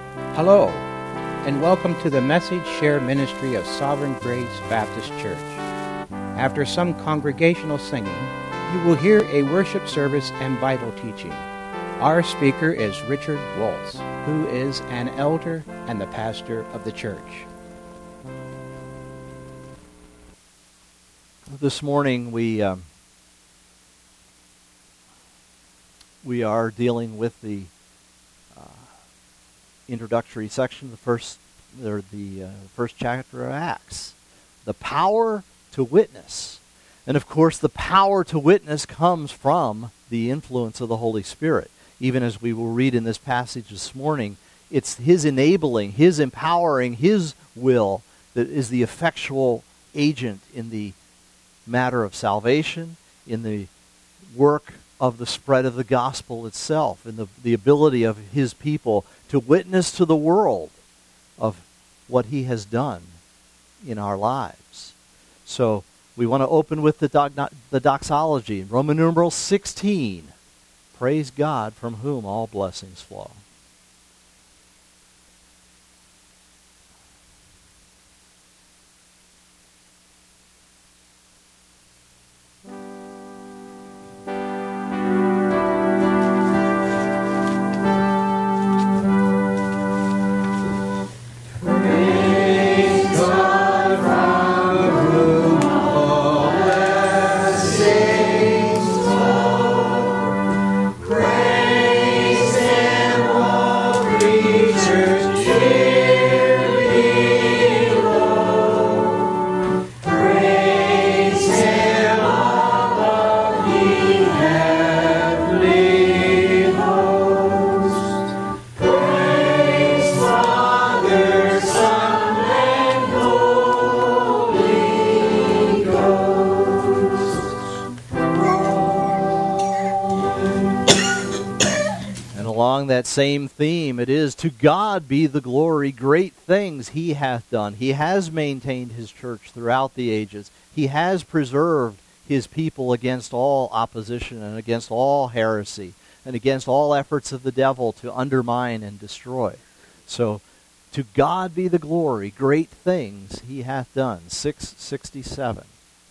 Hello, and welcome to the Message Share Ministry of Sovereign Grace Baptist Church. After some congregational singing, you will hear a worship service and Bible teaching. Our speaker is Richard Waltz, who is an elder and the pastor of the church. This morning we are dealing with the introductory section, the first chapter of Acts, the power to witness. And of course, the power to witness comes from the influence of the Holy Spirit. Even as we will read in this passage this morning, it's His enabling, His empowering, His will that is the effectual agent in the matter of salvation, in the work of the spread of the gospel itself, in the ability of His people to witness to the world of what He has done in our lives. So we want to open with the doxology. Roman numeral 16. Praise God, from whom all blessings flow. That same theme, it is, to God be the glory, great things He hath done. He has maintained His church throughout the ages. He has preserved His people against all opposition and against all heresy and against all efforts of the devil to undermine and destroy. So, to God be the glory, great things He hath done. 667.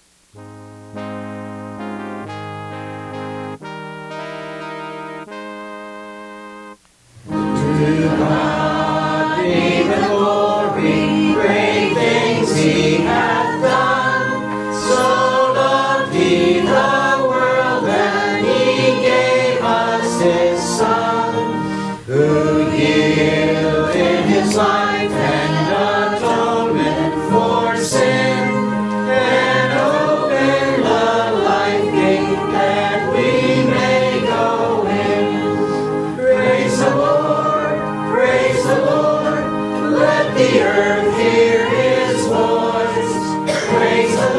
To God be the glory, great things He hath done. So loved He the world that He gave us His Son, who yielded His life and atonement for sin, and opened the life gate that we may go in. Praise the Lord. Praise the Lord, let the earth hear His voice. Praise the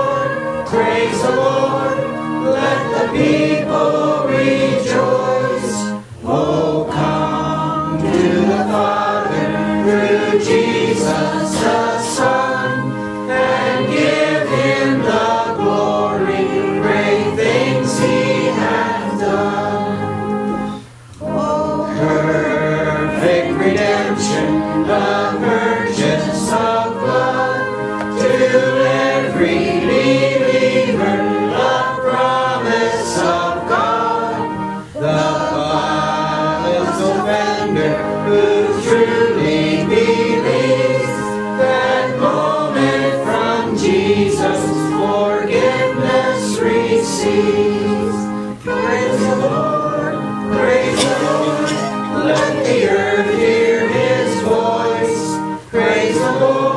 Lord, let the people rejoice. Oh, come to the Father through Jesus the Son, and give Him the glory, great things He hath done. Oh, perfect redemption, the purchase of blood, to every believer, the promise of God, the spotless offender who truly believes, that moment from Jesus forgiveness receives. Praise the Lord, let the earth hear His voice. Praise the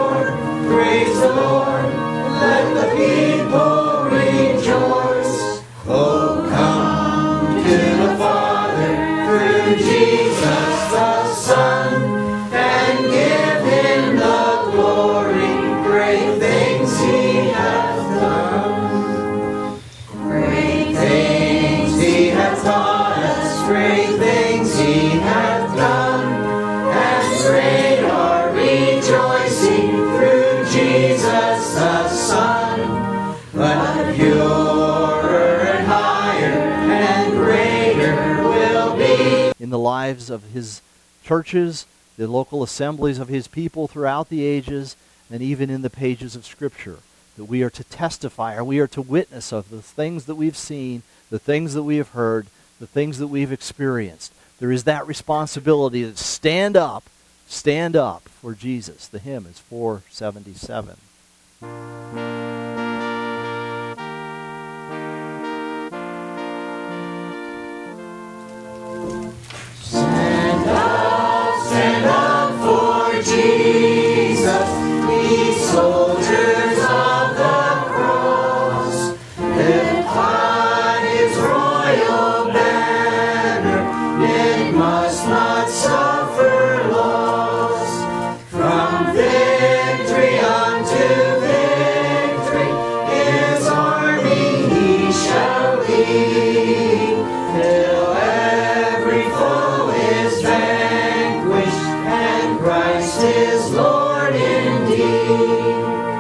Lord, let the people rejoice. Oh, come to the Father through Jesus the Son, and give Him the glory, great things He hath done. Great things He hath taught us, great things He hath done, and great our rejoicing through Jesus the Son. But purer and higher and greater will be in the lives of His churches the local assemblies of his people throughout the ages, and even in the pages of Scripture, that we are to testify, or we are to witness of the things that we've seen, the things that we have heard, the things that we've experienced. There is that responsibility to stand up for Jesus. The hymn is 477. Stand up for Jesus, we soldiers of the cross. Lift high his royal banner, it must not suffer loss. From victory unto victory, his army he shall lead, till every foe is vanquished, and Christ is Lord indeed.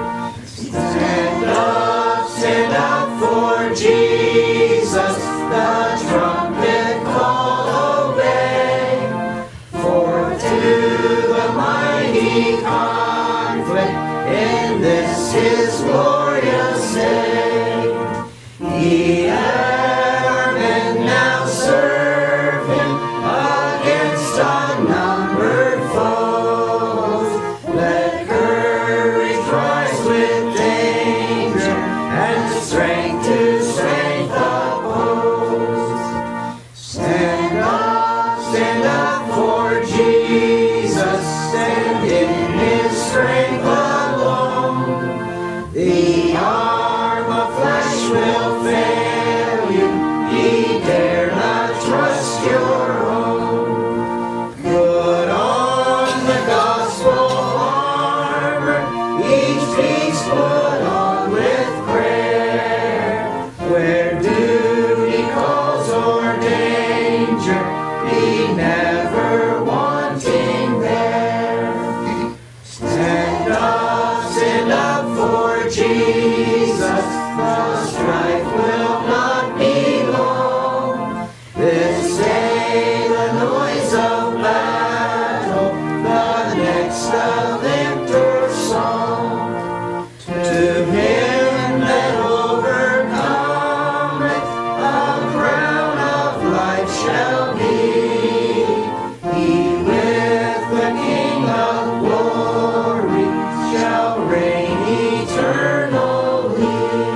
Stand up for Jesus, the trumpet call obey. For to the mighty conflict, in this his glorious day, he our men now serve him against unnumbered foes. Let courage rise with danger, and strength to strength oppose. Stand up for Jesus, stand in his strength alone. The arm of flesh will fail you, ye dare not trust your own. Put on the gospel armor, each piece put on with prayer. Where duty calls or danger, be never wanting there. Stand up for Jesus, the strife will not be long. This day the noise of battle, the next the victor's song. To him that overcometh, a crown of life shall be. He with the King of glory shall reign eternally.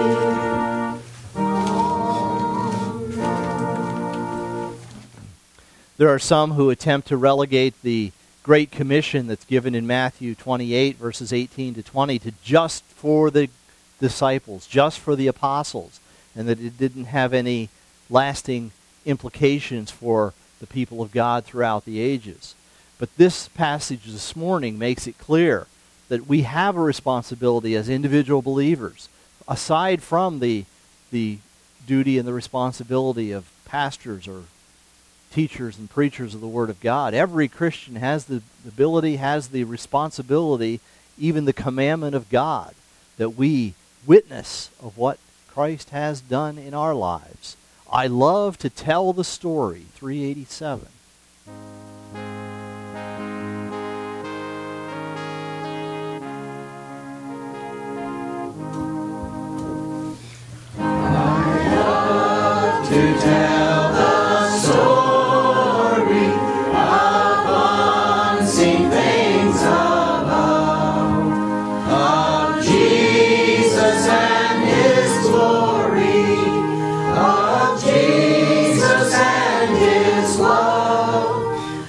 There are some who attempt to relegate the Great Commission that's given in Matthew 28, verses 18 to 20, to just for the disciples, just for the apostles, and that it didn't have any lasting implications for the people of God throughout the ages. But this passage this morning makes it clear that we have a responsibility as individual believers, aside from the duty and the responsibility of pastors or teachers and preachers of the Word of God. Every Christian has the ability, has the responsibility, even the commandment of God, that we witness of what Christ has done in our lives. I love to tell the story, 387. To tell the story of unseen things above, of Jesus and his glory, of Jesus and his love,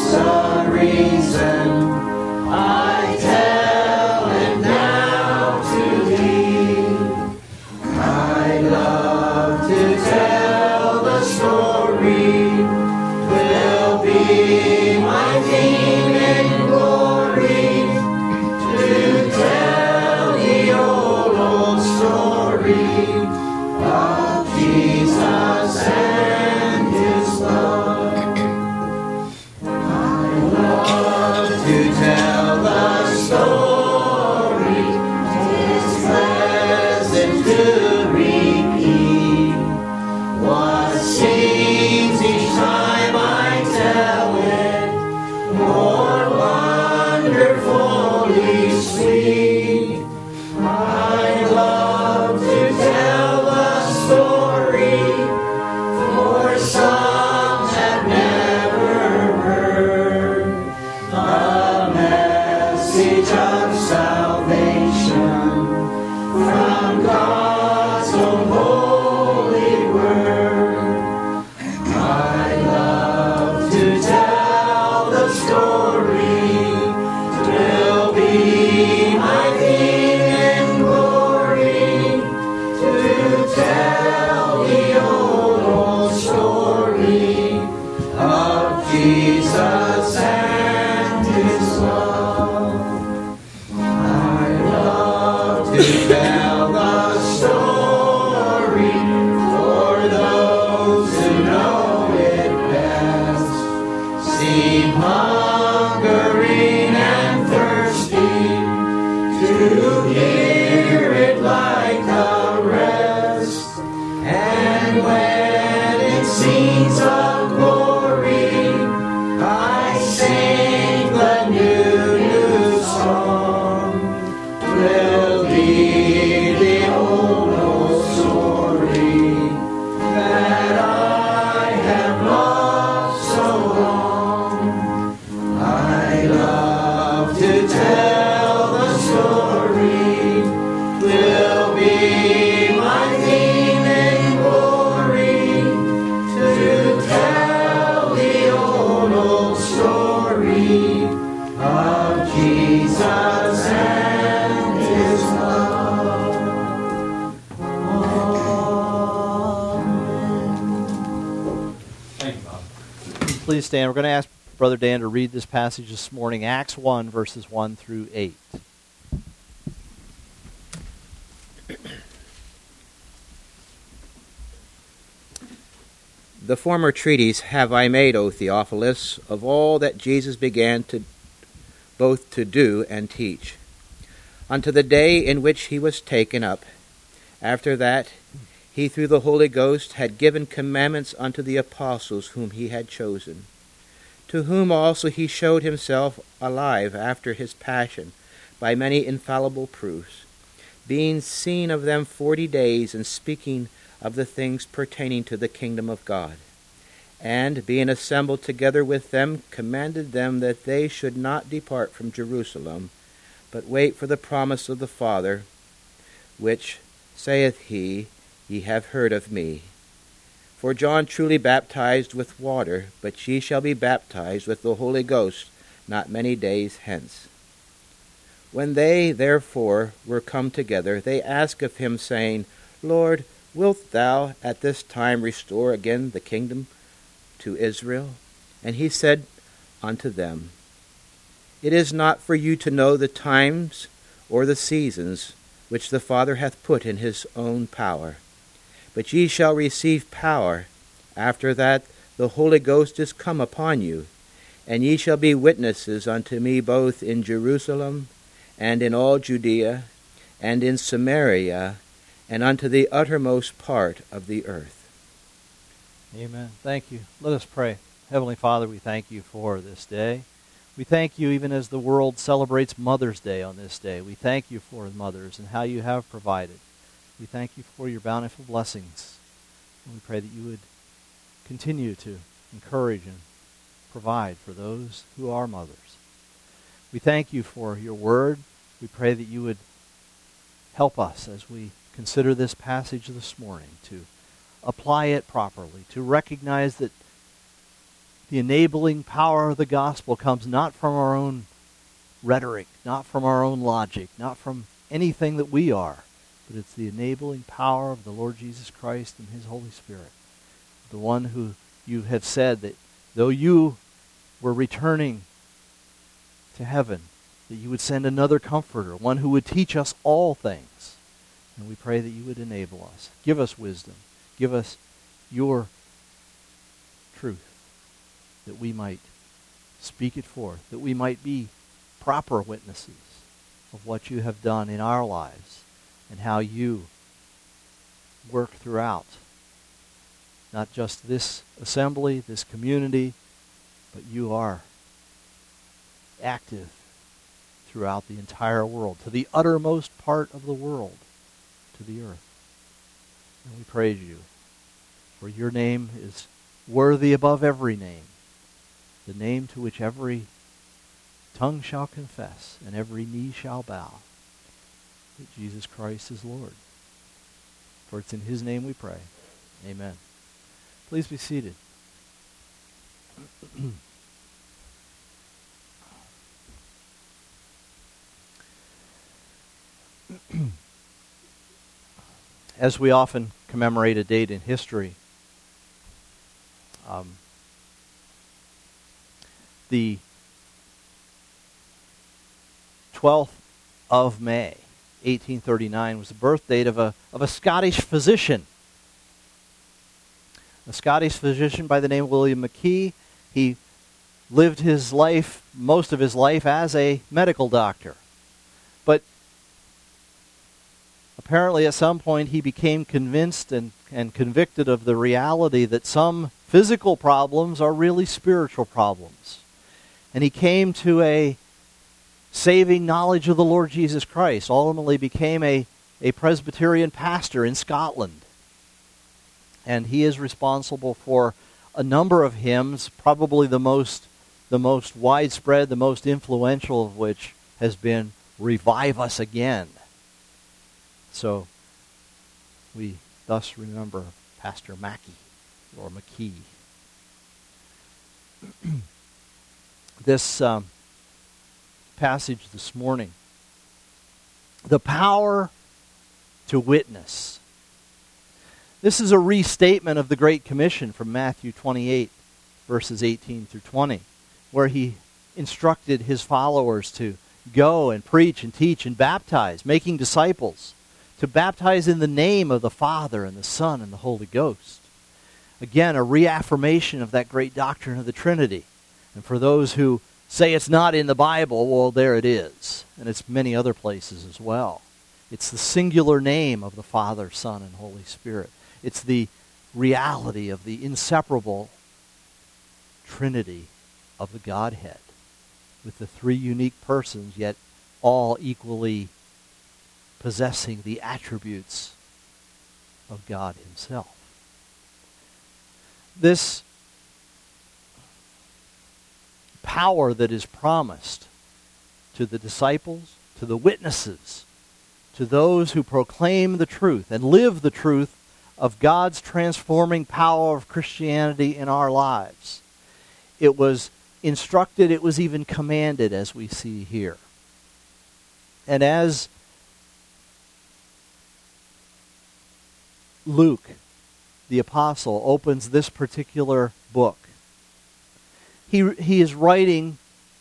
the reason I tell it now to thee. I love to tell the story, will be my theme in glory, to tell the old story of Jesus and his love. I love to tell the story, 'tis pleasant to repeat what seems each time I tell it more wonderfully sweet. I love to tell the story, for some have never heard the message of salvation from God's own holy word. I love to tell the story, will be my theme in glory, to tell the old story of Jesus and his love. I love to tell the story for those who know it best, seem hungering and thirsty to hear it like the rest. And when in scenes of glory I sing the new song, will be the old story that I have loved so long. I love to tell the story, will be my theme in glory, to tell the old story of Jesus and his love. Amen. Thank you, Bob. Please stand. We're going to ask Brother Dan to read this passage this morning, Acts 1, verses 1 through 8. The former treatise have I made, O Theophilus, of all that Jesus began both to do and teach, unto the day in which he was taken up. After that, he through the Holy Ghost had given commandments unto the apostles whom he had chosen, to whom also he showed himself alive after his passion by many infallible proofs, being seen of them 40 days, and speaking of the things pertaining to the kingdom of God. And, being assembled together with them, commanded them that they should not depart from Jerusalem, but wait for the promise of the Father, which, saith he, ye have heard of me. For John truly baptized with water, but ye shall be baptized with the Holy Ghost not many days hence. When they, therefore, were come together, they asked of him, saying, Lord, wilt thou at this time restore again the kingdom to Israel? And he said unto them, It is not for you to know the times or the seasons which the Father hath put in his own power, but ye shall receive power after that the Holy Ghost is come upon you, and ye shall be witnesses unto me both in Jerusalem and in all Judea and in Samaria and unto the uttermost part of the earth. Amen. Thank you. Let us pray. Heavenly Father, we thank you for this day. We thank you even as the world celebrates Mother's Day on this day. We thank you for mothers and how you have provided. We thank you for your bountiful blessings. And we pray that you would continue to encourage and provide for those who are mothers. We thank you for your word. We pray that you would help us as we consider this passage this morning to apply it properly, to recognize that The enabling power of the gospel comes not from our own rhetoric, not from our own logic, not from anything that we are, but it's the enabling power of the Lord Jesus Christ and His Holy Spirit. The one who you have said that though you were returning to heaven, that you would send another comforter, one who would teach us all things. And we pray that you would enable us. Give us wisdom. Give us your truth, that we might speak it forth, that we might be proper witnesses of what you have done in our lives and how you work throughout not just this assembly, this community, but you are active throughout the entire world, to the uttermost part of the world, to the earth. And we praise you, for your name is worthy above every name, the name to which every tongue shall confess and every knee shall bow, that Jesus Christ is Lord. For it's in His name we pray. Amen. Please be seated. As we often commemorate a date in history, the 12th of May, 1839, was the birth date of a Scottish physician. A Scottish physician by the name of William McKee. He lived his life, most of his life, as a medical doctor. But apparently at some point he became convinced and convicted of the reality that some physical problems are really spiritual problems. And he came to a saving knowledge of the Lord Jesus Christ, ultimately became a Presbyterian pastor in Scotland. And he is responsible for a number of hymns, probably the most widespread, the most influential of which has been "Revive Us Again." So we thus remember Pastor Mackey, or McKee. This passage this morning, the power to witness. This is a restatement of the Great Commission from Matthew 28, verses 18 through 20, where he instructed his followers to go and preach and teach and baptize, making disciples, to baptize in the name of the Father and the Son and the Holy Ghost. Again, a reaffirmation of that great doctrine of the Trinity. And for those who say it's not in the Bible, well, there it is. And it's many other places as well. It's the singular name of the Father, Son, and Holy Spirit. It's the reality of the inseparable Trinity of the Godhead, with the three unique persons, yet all equally possessing the attributes of God Himself. This power that is promised to the disciples, to the witnesses, to those who proclaim the truth and live the truth of God's transforming power of Christianity in our lives. It was instructed, it was even commanded, as we see here. And as Luke, the apostle, opens this particular book, he is writing,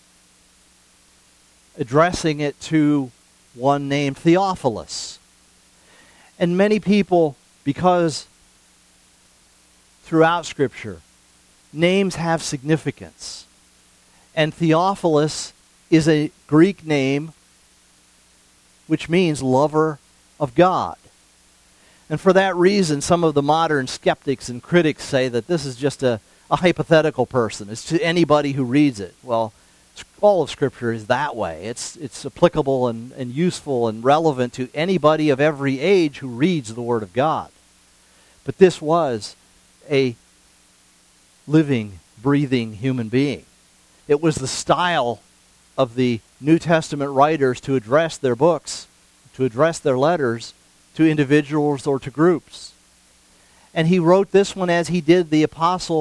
addressing it to one named Theophilus. And many people, because throughout Scripture, names have significance. And Theophilus is a Greek name which means lover of God. And for that reason, some of the modern skeptics and critics say that this is just a hypothetical person. It's to anybody who reads it. Well, all of Scripture is that way. It's applicable and useful and relevant to anybody of every age who reads the Word of God. But this was a living, breathing human being. It was the style of the New Testament writers to address their books, to address their letters to individuals or to groups. And he wrote this one as he did the Apostle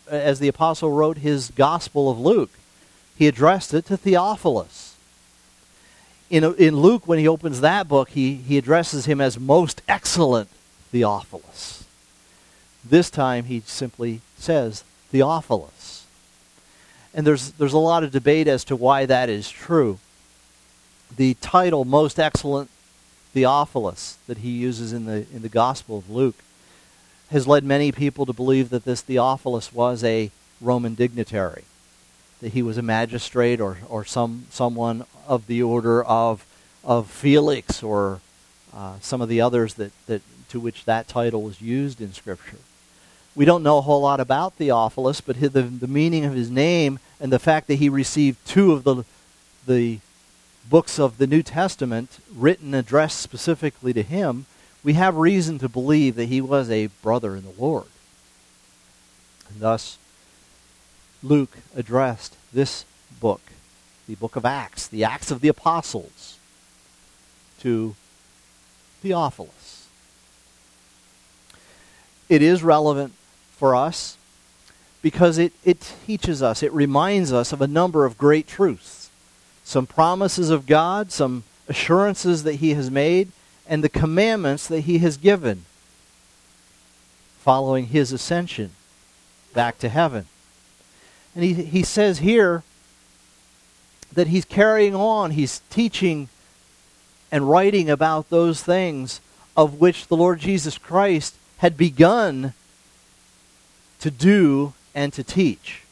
as the apostle wrote his Gospel of Luke, he addressed it to Theophilus. In Luke, when he opens that book, he addresses him as most excellent Theophilus. This time he simply says Theophilus. And there's a lot of debate as to why that is true. The title most excellent Theophilus that he uses in the Gospel of Luke has led many people to believe that this Theophilus was a Roman dignitary, that he was a magistrate or someone of the order of Felix or some of the others that to which that title was used in Scripture. We don't know a whole lot about Theophilus, but the meaning of his name and the fact that he received 2 of the books of the New Testament written addressed specifically to him, we have reason to believe that he was a brother in the Lord. And thus, Luke addressed this book, the book of Acts, the Acts of the Apostles, to Theophilus. It is relevant for us because it teaches us, it reminds us of a number of great truths. Some promises of God, some assurances that he has made, and the commandments that he has given following his ascension back to heaven. And he says here that he's carrying on, he's teaching and writing about those things of which the Lord Jesus Christ had begun to do and to teach.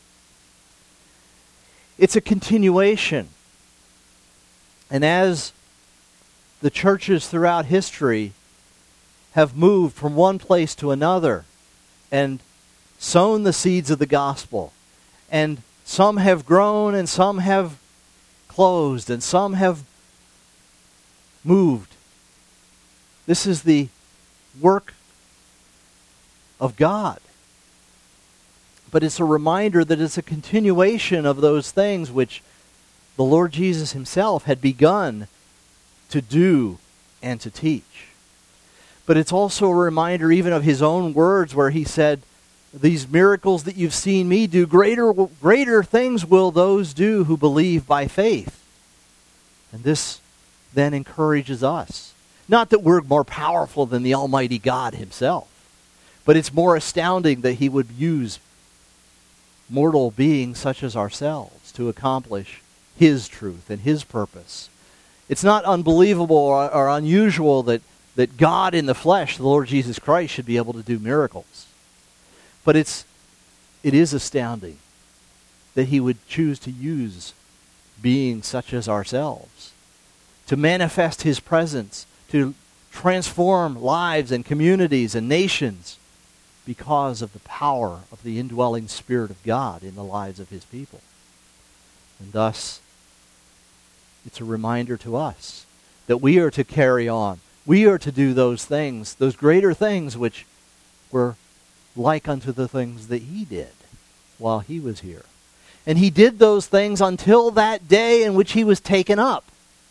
It's a continuation. And as the churches throughout history have moved from one place to another and sown the seeds of the gospel, and some have grown and some have closed and some have moved. This is the work of God. But it's a reminder that it's a continuation of those things which the Lord Jesus himself had begun to do and to teach. But it's also a reminder even of his own words where he said, these miracles that you've seen me do, greater things will those do who believe by faith. And this then encourages us. Not that we're more powerful than the Almighty God himself, but it's more astounding that he would use mortal beings such as ourselves to accomplish his truth and his purpose. It's not unbelievable or unusual that God in the flesh, the Lord Jesus Christ, should be able to do miracles. But it is astounding that he would choose to use beings such as ourselves to manifest his presence, to transform lives and communities and nations because of the power of the indwelling Spirit of God in the lives of his people. And thus, it's a reminder to us that we are to carry on. We are to do those things, those greater things which were like unto the things that he did while he was here. And he did those things until that day in which he was taken up.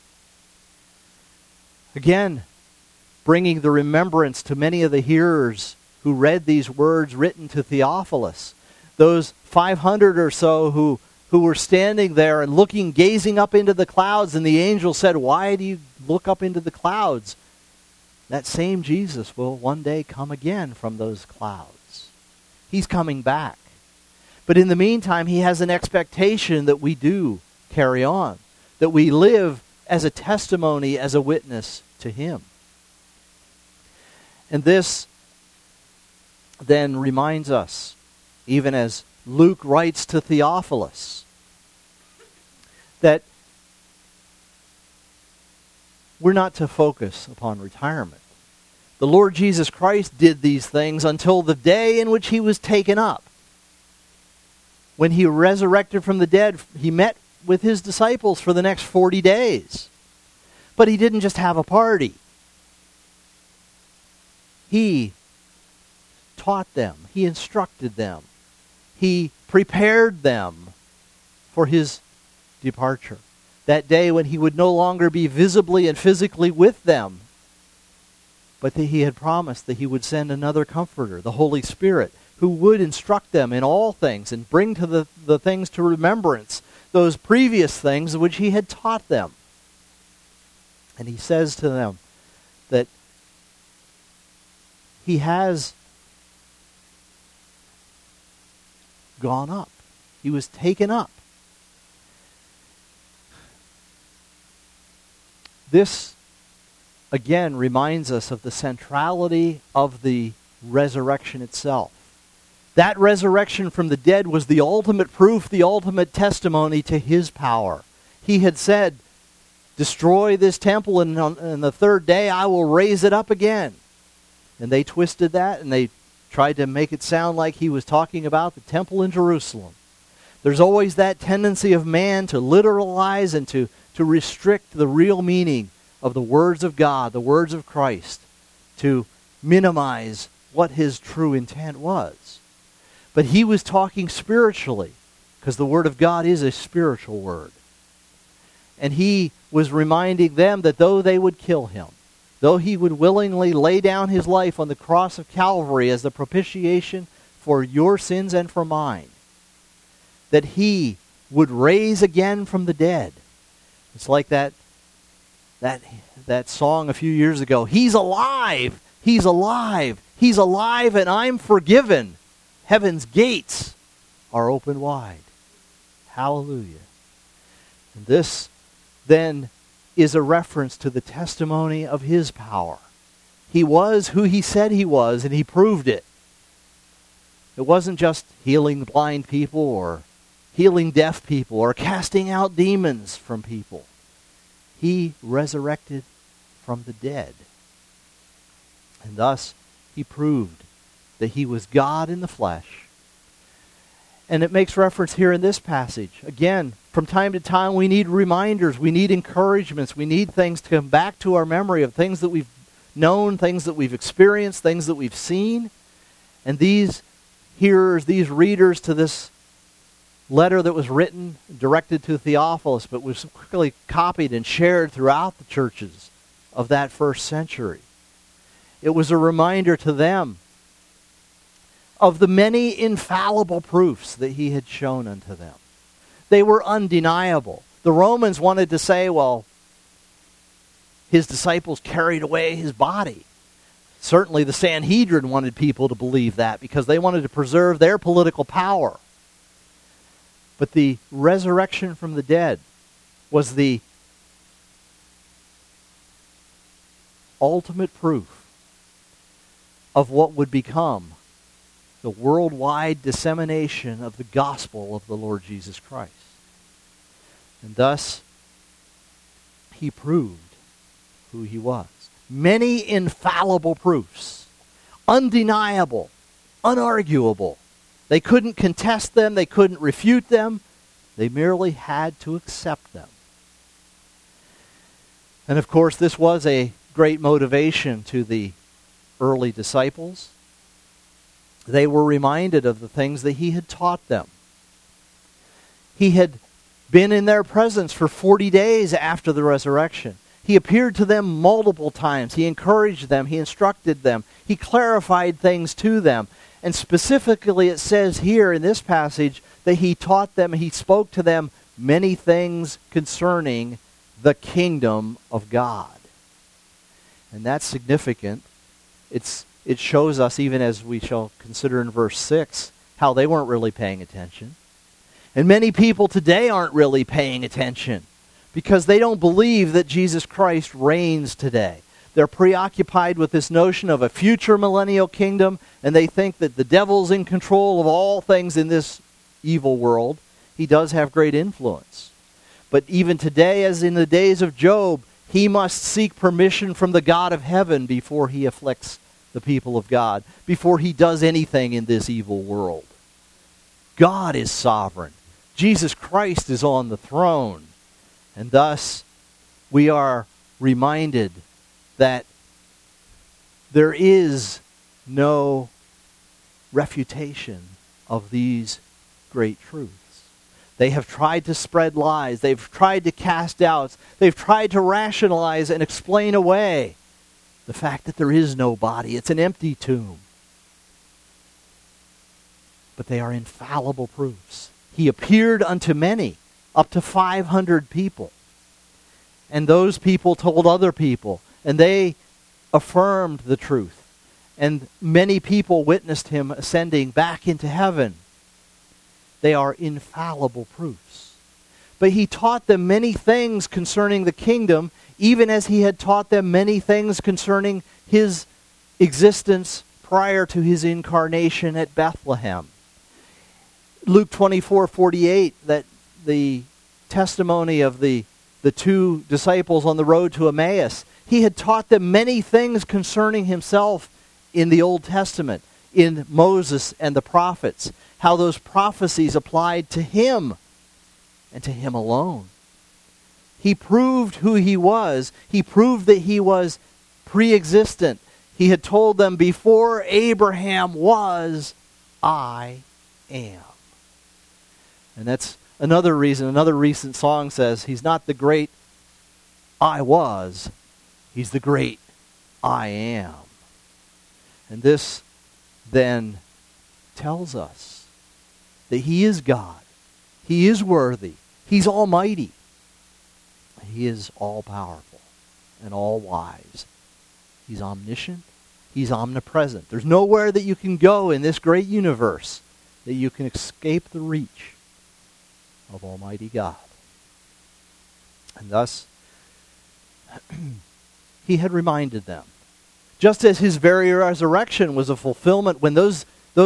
Again, bringing the remembrance to many of the hearers who read these words written to Theophilus. Those 500 or so who were standing there and gazing up into the clouds, and the angel said, "Why do you look up into the clouds?" That same Jesus will one day come again from those clouds. He's coming back. But in the meantime, he has an expectation that we do carry on, that we live as a testimony, as a witness to him. And this then reminds us, even as Luke writes to Theophilus, that we're not to focus upon retirement. The Lord Jesus Christ did these things until the day in which he was taken up. When he resurrected from the dead, he met with his disciples for the next 40 days. But he didn't just have a party. He taught them. He instructed them. He prepared them for his departure. That day when he would no longer be visibly and physically with them, but that he had promised that he would send another comforter, the Holy Spirit, who would instruct them in all things and bring to the things to remembrance those previous things which he had taught them. And he says to them that he has gone up. He was taken up. This, again, reminds us of the centrality of the resurrection itself. That resurrection from the dead was the ultimate proof, the ultimate testimony to his power. He had said, destroy this temple, and on the third day I will raise it up again. And they twisted that, and they tried to make it sound like he was talking about the temple in Jerusalem. There's always that tendency of man to literalize and to restrict the real meaning of the words of God, the words of Christ, to minimize what his true intent was. But he was talking spiritually, because the Word of God is a spiritual word. And he was reminding them that though they would kill him, though he would willingly lay down his life on the cross of Calvary as the propitiation for your sins and for mine, that he would raise again from the dead. It's like that song a few years ago. He's alive! He's alive! He's alive and I'm forgiven! Heaven's gates are open wide. Hallelujah. And this then is a reference to the testimony of his power. He was who he said he was, and he proved it. It wasn't just healing blind people or healing deaf people or casting out demons from people. He resurrected from the dead. And thus, he proved that he was God in the flesh. And it makes reference here in this passage. Again, from time to time we need reminders, we need encouragements, we need things to come back to our memory of things that we've known, things that we've experienced, things that we've seen. And these hearers, these readers to this letter that was written, directed to Theophilus, but was quickly copied and shared throughout the churches of that first century. It was a reminder to them of the many infallible proofs that he had shown unto them. They were undeniable. The Romans wanted to say, well, his disciples carried away his body. Certainly the Sanhedrin wanted people to believe that because they wanted to preserve their political power. But the resurrection from the dead was the ultimate proof of what would become the worldwide dissemination of the gospel of the Lord Jesus Christ. And thus, he proved who he was. Many infallible proofs, undeniable, unarguable. They couldn't contest them, they couldn't refute them, they merely had to accept them. And of course, this was a great motivation to the early disciples. They were reminded of the things that he had taught them. He had been in their presence for 40 days after the resurrection. He appeared to them multiple times. He encouraged them. He instructed them. He clarified things to them. And specifically it says here in this passage that he taught them, he spoke to them many things concerning the kingdom of God. And that's significant. It shows us, even as we shall consider in verse 6, how they weren't really paying attention. And many people today aren't really paying attention because they don't believe that Jesus Christ reigns today. They're preoccupied with this notion of a future millennial kingdom, and they think that the devil's in control of all things in this evil world. He does have great influence. But even today, as in the days of Job, he must seek permission from the God of heaven before he afflicts the people of God, before he does anything in this evil world. God is sovereign. Jesus Christ is on the throne. And thus, we are reminded that there is no refutation of these great truths. They have tried to spread lies. They've tried to cast doubts. They've tried to rationalize and explain away the fact that there is no body. It's an empty tomb. but they are infallible proofs. He appeared unto many, up to 500 people. And those people told other people, and they affirmed the truth. And many people witnessed him ascending back into heaven. They are infallible proofs. But he taught them many things concerning the kingdom, even as he had taught them many things concerning his existence prior to his incarnation at Bethlehem. Luke 24:48, that the testimony of the two disciples on the road to Emmaus, he had taught them many things concerning himself in the Old Testament, in Moses and the prophets, how those prophecies applied to him and to him alone. He proved who he was. He proved that he was pre-existent. He had told them, before Abraham was, I am. And that's another reason, another recent song says, he's not the great I was, he's the great I am. And this then tells us that he is God. He is worthy. He's almighty. He is all-powerful and all-wise. He's omniscient. He's omnipresent. There's nowhere that you can go in this great universe that you can escape the reach of Almighty God. And thus, he had reminded them, just as his very resurrection was a fulfillment when those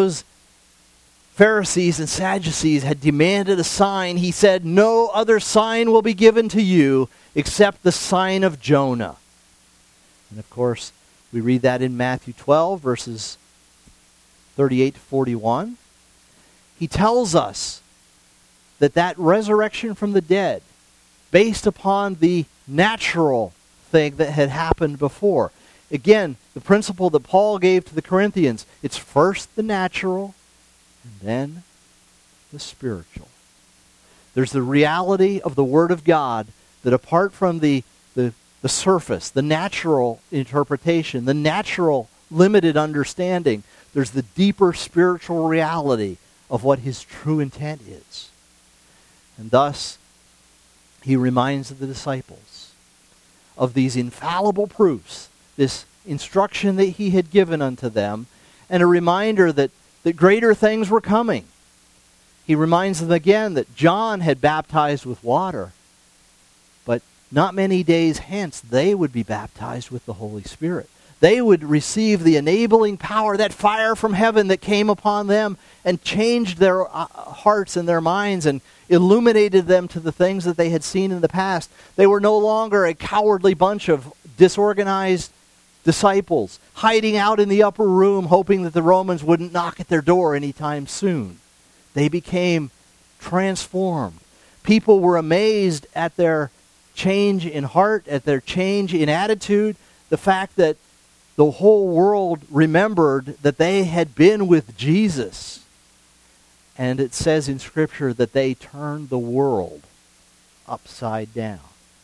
Pharisees and Sadducees had demanded a sign, he said, no other sign will be given to you except the sign of Jonah. And of course, we read that in Matthew 12, verses 38 to 41. He tells us that resurrection from the dead, based upon the natural thing that had happened before. Again, the principle that Paul gave to the Corinthians, it's first the natural, and then the spiritual. There's the reality of the Word of God that apart from the surface, the natural interpretation, the natural limited understanding, there's the deeper spiritual reality of what his true intent is. And thus, he reminds the disciples of these infallible proofs, this instruction that he had given unto them, and a reminder that greater things were coming. He reminds them again that John had baptized with water, but not many days hence they would be baptized with the Holy Spirit. They would receive the enabling power, that fire from heaven that came upon them and changed their hearts and their minds and illuminated them to the things that they had seen in the past. They were no longer a cowardly bunch of disorganized disciples hiding out in the upper room hoping that the Romans wouldn't knock at their door anytime soon. They became transformed. People were amazed at their change in heart, at their change in attitude, the fact that the whole world remembered that they had been with Jesus. And it says in Scripture that they turned the world upside down.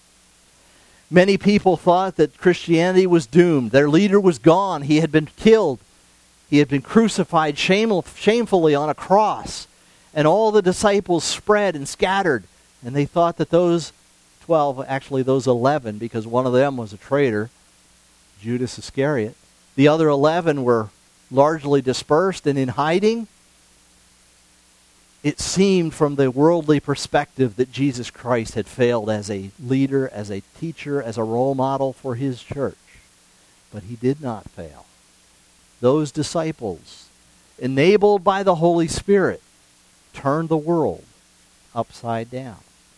Many people thought that Christianity was doomed. Their leader was gone. He had been killed. He had been crucified shamefully on a cross. And all the disciples spread and scattered. And they thought that those 12, actually those 11, because one of them was a traitor, Judas Iscariot. The other 11 were largely dispersed and in hiding. It seemed from the worldly perspective that Jesus Christ had failed as a leader, as a teacher, as a role model for his church. But he did not fail. Those disciples, enabled by the Holy Spirit, turned the world upside down.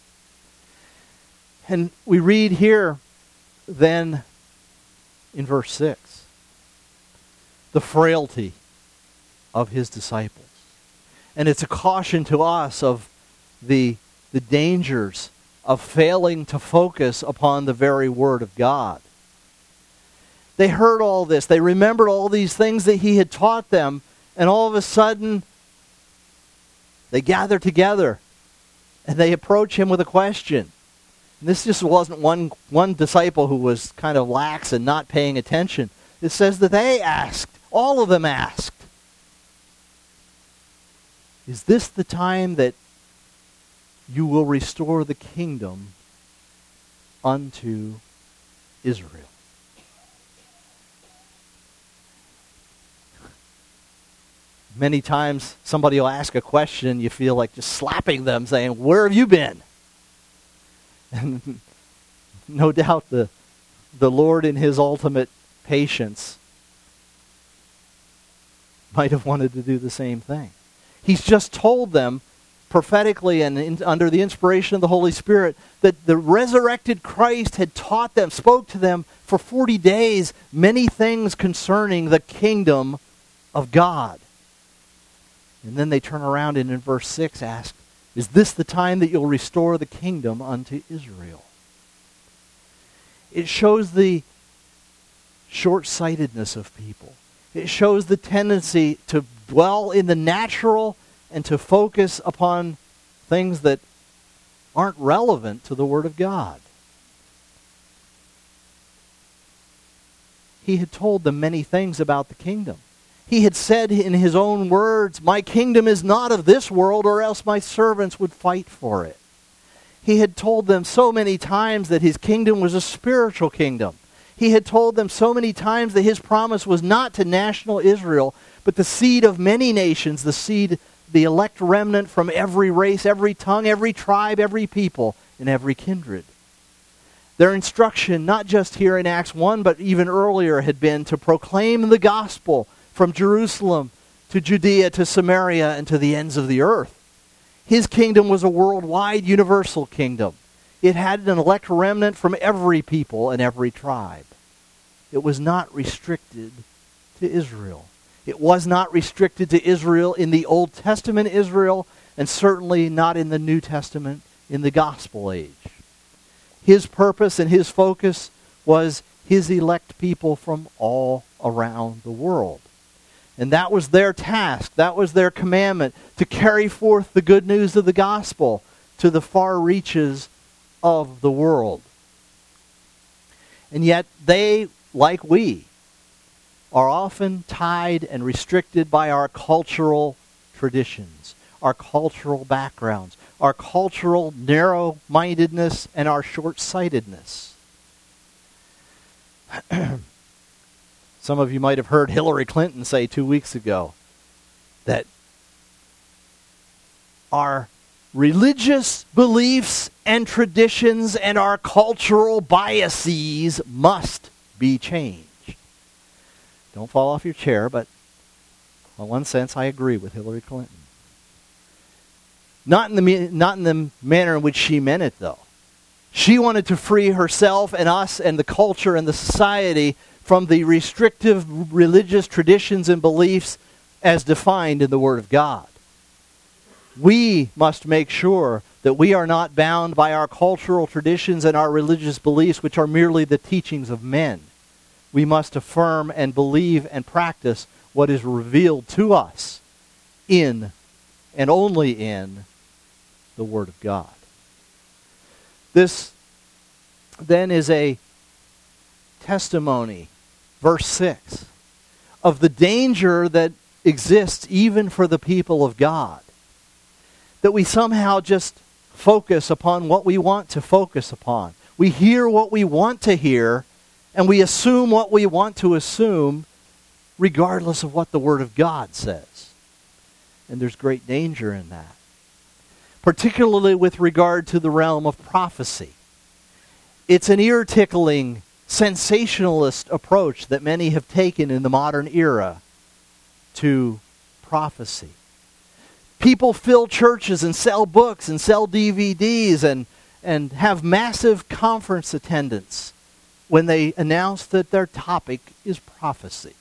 And we read here then in verse 6, the frailty of his disciples. And it's a caution to us of the dangers of failing to focus upon the very Word of God. They heard all this. They remembered all these things that he had taught them. And all of a sudden, they gather together and they approach him with a question. And this just wasn't one disciple who was kind of lax and not paying attention. It says that they asked. All of them asked. Is this the time that you will restore the kingdom unto Israel? Many times somebody will ask a question, you feel like just slapping them, saying, "Where have you been?" And no doubt the Lord in his ultimate patience might have wanted to do the same thing. He's just told them prophetically and under the inspiration of the Holy Spirit that the resurrected Christ had taught them, spoke to them for 40 days, many things concerning the kingdom of God. And then they turn around and in verse 6 ask, "Is this the time that you'll restore the kingdom unto Israel?" It shows the short-sightedness of people. It shows the tendency to dwell in the natural and to focus upon things that aren't relevant to the Word of God. He had told them many things about the kingdom. He had said in his own words, "My kingdom is not of this world, or else my servants would fight for it." He had told them so many times that his kingdom was a spiritual kingdom. He had told them so many times that his promise was not to national Israel, but the seed of many nations, the elect remnant from every race, every tongue, every tribe, every people, and every kindred. Their instruction, not just here in Acts 1, but even earlier, had been to proclaim the gospel from Jerusalem to Judea to Samaria and to the ends of the earth. His kingdom was a worldwide, universal kingdom. It had an elect remnant from every people and every tribe. It was not restricted to Israel. It was not restricted to Israel in the Old Testament Israel, and certainly not in the New Testament in the gospel age. His purpose and his focus was his elect people from all around the world. And that was their task, that was their commandment, to carry forth the good news of the gospel to the far reaches of the world. And yet they, like we, are often tied and restricted by our cultural traditions, our cultural backgrounds, our cultural narrow-mindedness, and our short-sightedness. Some of you might have heard Hillary Clinton say 2 weeks ago that our religious beliefs and traditions and our cultural biases must be changed. Don't fall off your chair, but in one sense I agree with Hillary Clinton. Not in the manner in which she meant it, though. She wanted to free herself and us and the culture and the society from the restrictive religious traditions and beliefs as defined in the Word of God. We must make sure that we are not bound by our cultural traditions and our religious beliefs, which are merely the teachings of men. We must affirm and believe and practice what is revealed to us in and only in the Word of God. This then is a testimony, verse 6, of the danger that exists even for the people of God. That we somehow just focus upon what we want to focus upon. We hear what we want to hear, and we assume what we want to assume, regardless of what the Word of God says. And there's great danger in that. Particularly with regard to the realm of prophecy. It's an ear-tickling, sensationalist approach that many have taken in the modern era to prophecy. People fill churches and sell books and sell DVDs and have massive conference attendance when they announce that their topic is prophecy.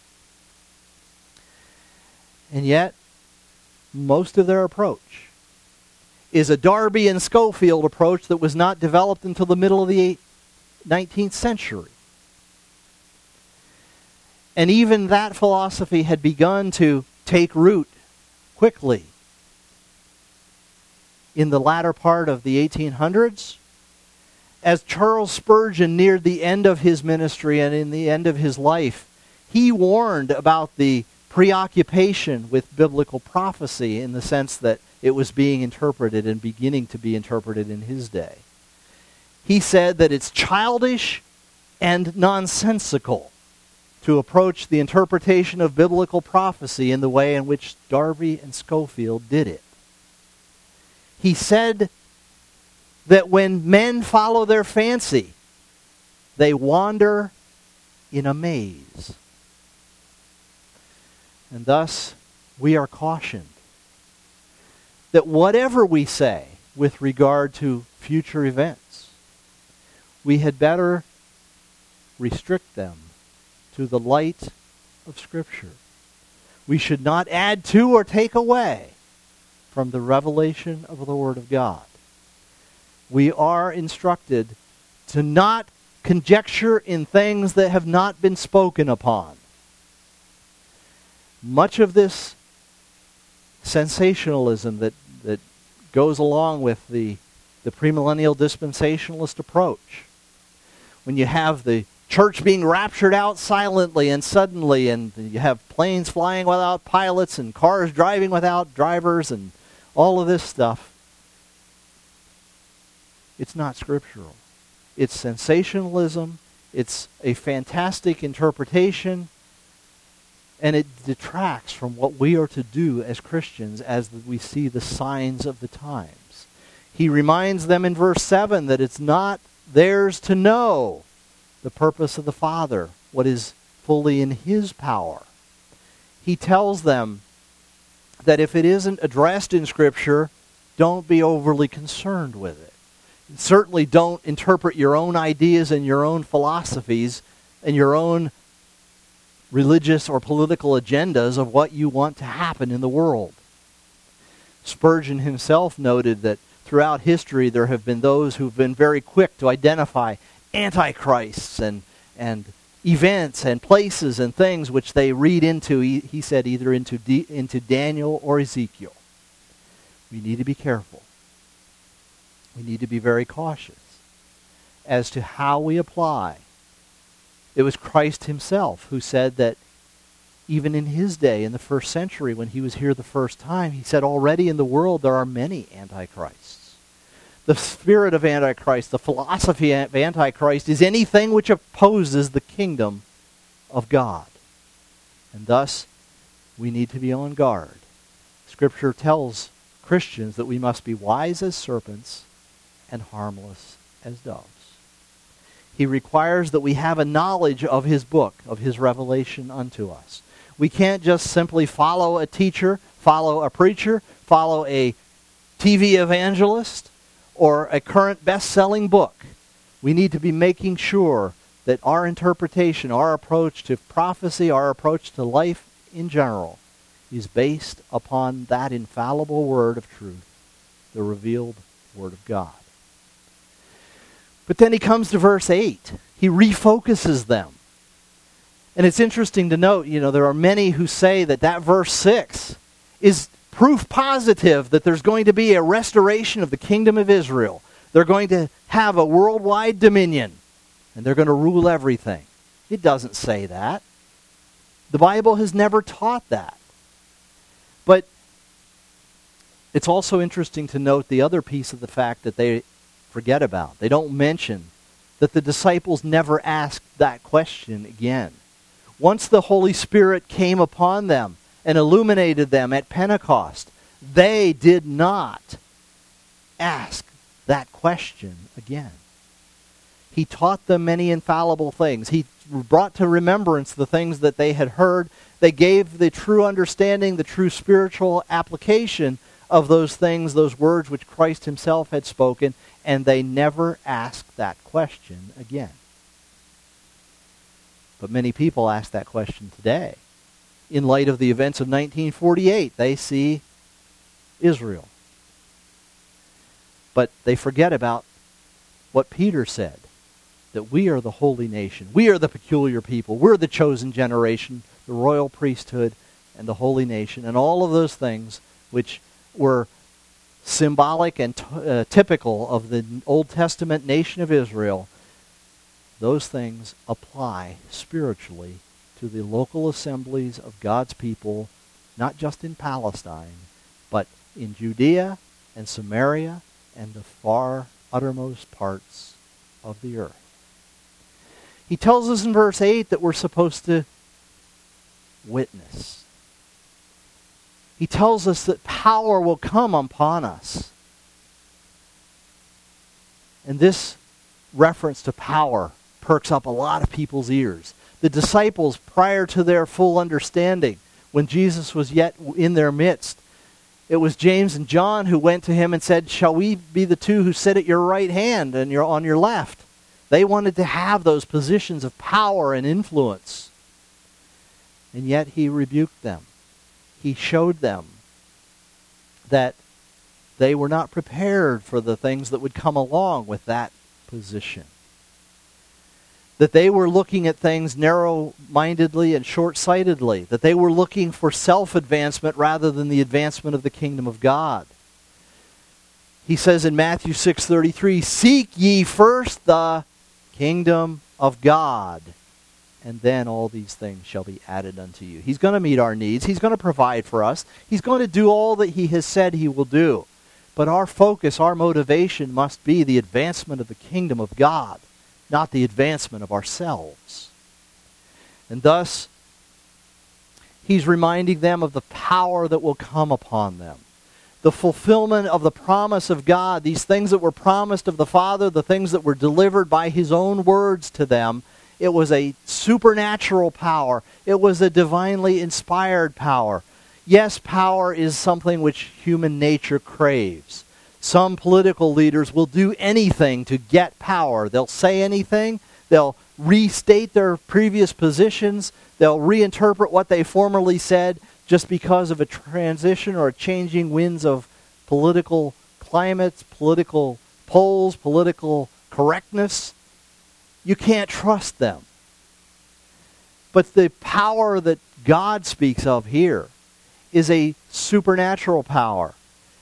And yet, most of their approach is a Darby and Schofield approach that was not developed until the middle of the 19th century. And even that philosophy had begun to take root quickly in the latter part of the 1800s. As Charles Spurgeon neared the end of his ministry and in the end of his life, he warned about the preoccupation with biblical prophecy in the sense that it was being interpreted and beginning to be interpreted in his day. He said that it's childish and nonsensical to approach the interpretation of biblical prophecy in the way in which Darby and Scofield did it. He said that when men follow their fancy, they wander in a maze. And thus, we are cautioned that whatever we say with regard to future events, we had better restrict them to the light of Scripture. We should not add to or take away from the revelation of the Word of God. We are instructed to not conjecture in things that have not been spoken upon. Much of this sensationalism that goes along with the premillennial dispensationalist approach, when you have the church being raptured out silently and suddenly, and you have planes flying without pilots and cars driving without drivers and all of this stuff, it's not scriptural. It's sensationalism. It's a fantastic interpretation. And it detracts from what we are to do as Christians as we see the signs of the times. He reminds them in verse 7 that it's not theirs to know the purpose of the Father, what is fully in His power. He tells them that if it isn't addressed in Scripture, don't be overly concerned with it. Certainly don't interpret your own ideas and your own philosophies and your own religious or political agendas of what you want to happen in the world. Spurgeon himself noted that throughout history there have been those who've been very quick to identify antichrists and events and places and things which they read into, he said, either into Daniel or Ezekiel. We need to be careful. We need to be very cautious as to how we apply. It was Christ himself who said that even in his day, in the first century, when he was here the first time, he said, already in the world there are many antichrists. The spirit of Antichrist, the philosophy of Antichrist, is anything which opposes the kingdom of God. And thus, we need to be on guard. Scripture tells Christians that we must be wise as serpents and harmless as doves. He requires that we have a knowledge of his book, of his revelation unto us. We can't just simply follow a teacher, follow a preacher, follow a TV evangelist, or a current best-selling book. We need to be making sure that our interpretation, our approach to prophecy, our approach to life in general, is based upon that infallible word of truth, the revealed Word of God. But then he comes to verse 8. He refocuses them. And it's interesting to note, there are many who say that verse 6 is proof positive that there's going to be a restoration of the kingdom of Israel. They're going to have a worldwide dominion, and they're going to rule everything. It doesn't say that. The Bible has never taught that. But it's also interesting to note the other piece of the fact that they forget about. They don't mention that the disciples never asked that question again. Once the Holy Spirit came upon them and illuminated them at Pentecost, they did not ask that question again. He taught them many infallible things. He brought to remembrance the things that they had heard. They gave the true understanding, the true spiritual application of those things, those words which Christ himself had spoken, and they never asked that question again. But many people ask that question today. In light of the events of 1948, they see Israel. But they forget about what Peter said, that we are the holy nation. We are the peculiar people. We're the chosen generation, the royal priesthood, and the holy nation, and all of those things which were symbolic and typical of the Old Testament nation of Israel. Those things apply spiritually to the local assemblies of God's people, not just in Palestine, but in Judea and Samaria and the far uttermost parts of the earth. He tells us in verse 8 that we're supposed to witness. He tells us that power will come upon us. And this reference to power perks up a lot of people's ears. The disciples, prior to their full understanding, when Jesus was yet in their midst, it was James and John who went to him and said, "Shall we be the two who sit at your right hand and on your left?" They wanted to have those positions of power and influence. And yet he rebuked them. He showed them that they were not prepared for the things that would come along with that position. That they were looking at things narrow-mindedly and short-sightedly. That they were looking for self-advancement rather than the advancement of the kingdom of God. He says in Matthew 6:33, "Seek ye first the kingdom of God, and then all these things shall be added unto you." He's going to meet our needs. He's going to provide for us. He's going to do all that he has said he will do. But our focus, our motivation must be the advancement of the kingdom of God, not the advancement of ourselves. And thus, he's reminding them of the power that will come upon them. The fulfillment of the promise of God, these things that were promised of the Father, the things that were delivered by his own words to them, it was a supernatural power. It was a divinely inspired power. Yes, power is something which human nature craves. Some political leaders will do anything to get power. They'll say anything. They'll restate their previous positions. They'll reinterpret what they formerly said just because of a transition or a changing winds of political climates, political polls, political correctness. You can't trust them. But the power that God speaks of here is a supernatural power.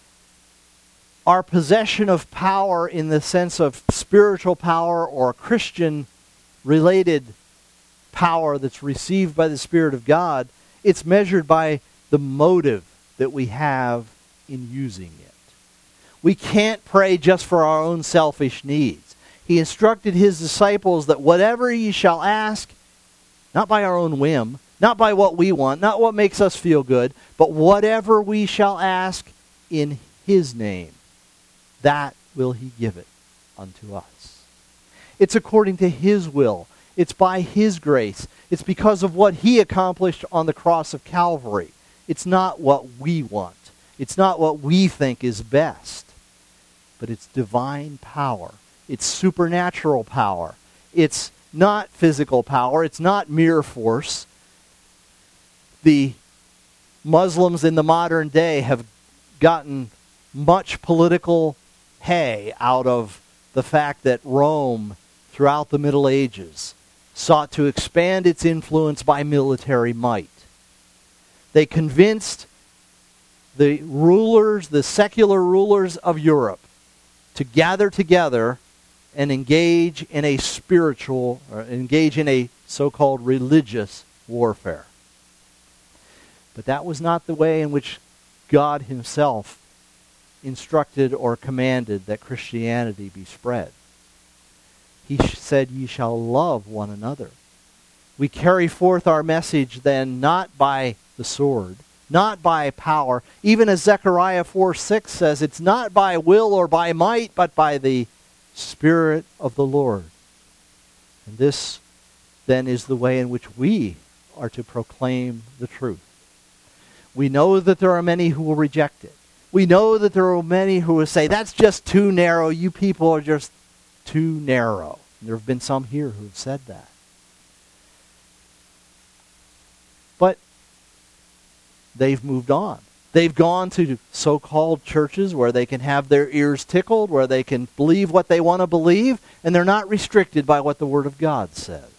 Our possession of power in the sense of spiritual power or Christian-related power that's received by the Spirit of God, it's measured by the motive that we have in using it. We can't pray just for our own selfish needs. He instructed his disciples that whatever ye shall ask, not by our own whim, not by what we want, not what makes us feel good, but whatever we shall ask in his name, that will he give it unto us. It's according to his will. It's by his grace. It's because of what he accomplished on the cross of Calvary. It's not what we want. It's not what we think is best. But it's divine power. It's supernatural power. It's not physical power. It's not mere force. The Muslims in the modern day have gotten much political hay out of the fact that Rome, throughout the Middle Ages, sought to expand its influence by military might. They convinced the rulers, the secular rulers of Europe, to gather together and engage in a spiritual, or engage in a so-called religious warfare. But that was not the way in which God himself instructed or commanded that Christianity be spread. He said, "Ye shall love one another." We carry forth our message then not by the sword, not by power. Even as Zechariah 4:6 says, it's not by will or by might, but by the Spirit of the Lord. And this then is the way in which we are to proclaim the truth. We know that there are many who will reject it. We know that there are many who will say, "That's just too narrow. You people are just too narrow." And there have been some here who have said that. But they've moved on. They've gone to so-called churches where they can have their ears tickled, where they can believe what they want to believe, and they're not restricted by what the Word of God says.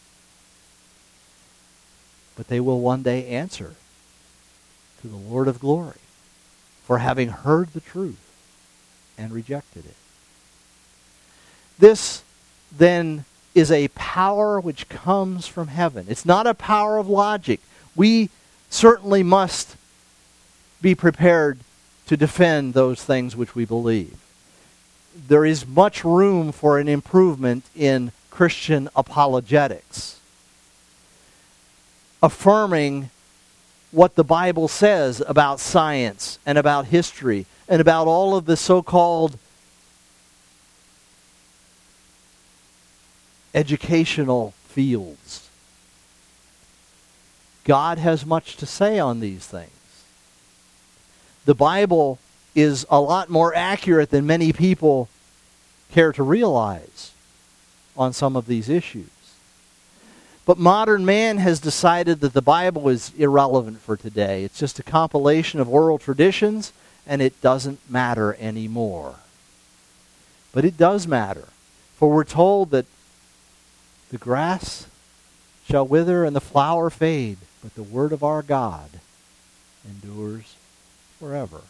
But they will one day answer to the Lord of glory for having heard the truth and rejected it. This then is a power which comes from heaven. It's not a power of logic. We certainly must be prepared to defend those things which we believe. There is much room for an improvement in Christian apologetics, affirming what the Bible says about science and about history and about all of the so-called educational fields. God has much to say on these things. The Bible is a lot more accurate than many people care to realize on some of these issues. But modern man has decided that the Bible is irrelevant for today. It's just a compilation of oral traditions, and it doesn't matter anymore. But it does matter, for we're told that the grass shall wither and the flower fade, but the word of our God endures forever.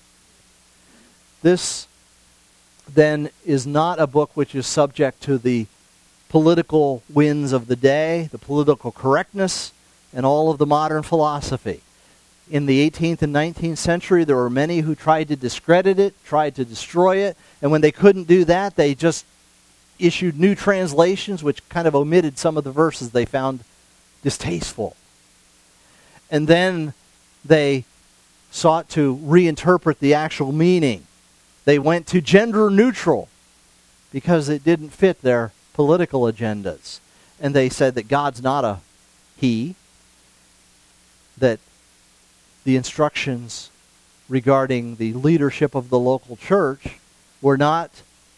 This, then, is not a book which is subject to the political winds of the day, the political correctness, and all of the modern philosophy. In the 18th and 19th century, there were many who tried to discredit it, tried to destroy it, and when they couldn't do that, they just issued new translations which kind of omitted some of the verses they found distasteful. And then they sought to reinterpret the actual meaning. They went to gender neutral because it didn't fit their political agendas. And they said that God's not a he, that the instructions regarding the leadership of the local church were not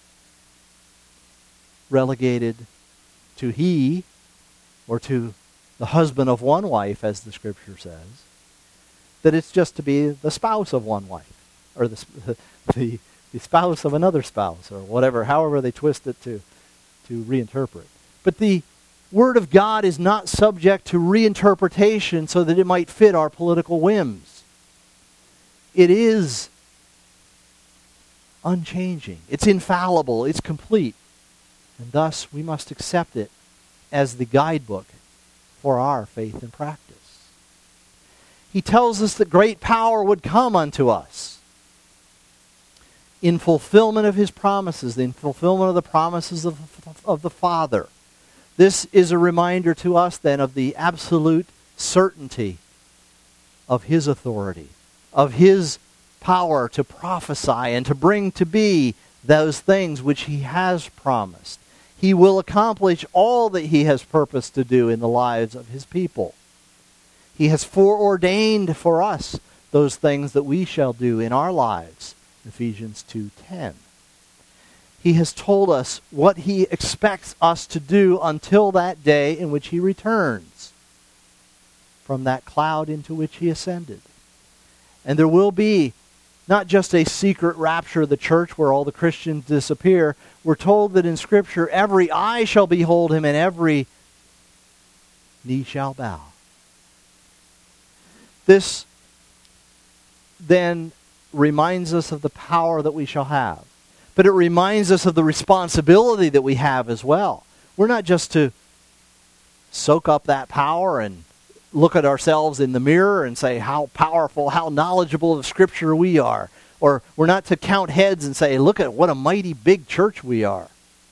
relegated to he or to the husband of one wife, as the Scripture says, that it's just to be the spouse of one wife, or the spouse of another spouse, or whatever, however they twist it to reinterpret. But the Word of God is not subject to reinterpretation so that it might fit our political whims. It is unchanging. It's infallible. It's complete. And thus, we must accept it as the guidebook for our faith and practice. He tells us that great power would come unto us in fulfillment of his promises, in fulfillment of the promises of the Father. This is a reminder to us then of the absolute certainty of his authority, of his power to prophesy and to bring to be those things which he has promised. He will accomplish all that he has purposed to do in the lives of his people. He has foreordained for us those things that we shall do in our lives. Ephesians 2:10. He has told us what he expects us to do until that day in which he returns from that cloud into which he ascended. And there will be not just a secret rapture of the church where all the Christians disappear. We're told that in Scripture, every eye shall behold him and every knee shall bow. This then reminds us of the power that we shall have. But it reminds us of the responsibility that we have as well. We're not just to soak up that power and look at ourselves in the mirror and say how powerful, how knowledgeable of Scripture we are. Or we're not to count heads and say, look at what a mighty big church we are.